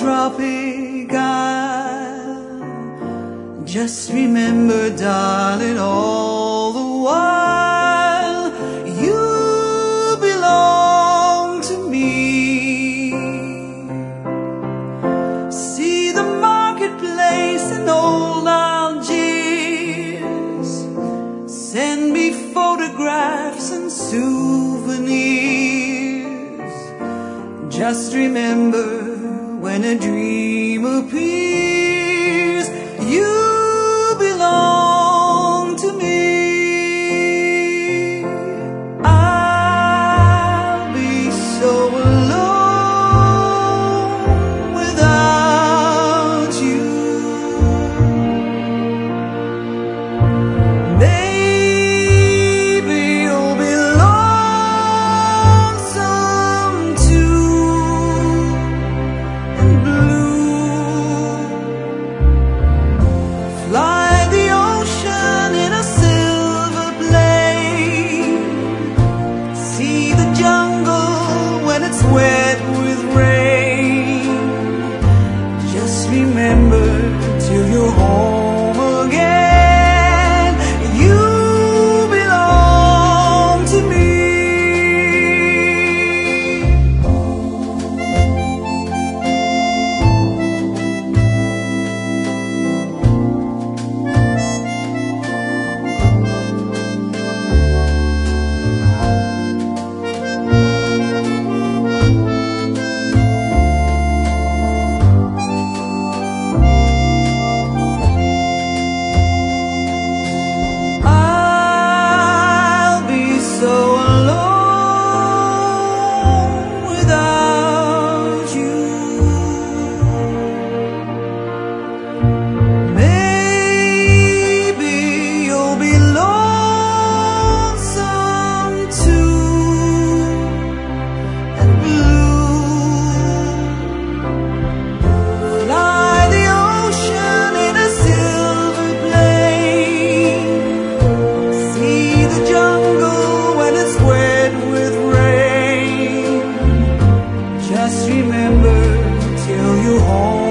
tropic isle. Just remember, darling, all the while you belong to me. See the marketplace in old Algiers. Send me photographs and souvenirs. Just remember, when a dream appears, you belong to me. I'll be so alone without you. Maybe you'll be lonesome too, and blue. Fly the ocean in a silver plane. See the jungle when it's wet with rain. Just remember, till you're home again, you belong to me. I'll be so alone without you. Maybe you'll be lonesome too, and blue. Fly the ocean in a silver plane. See the jungle when it's wet with rain. Just remember, till you're home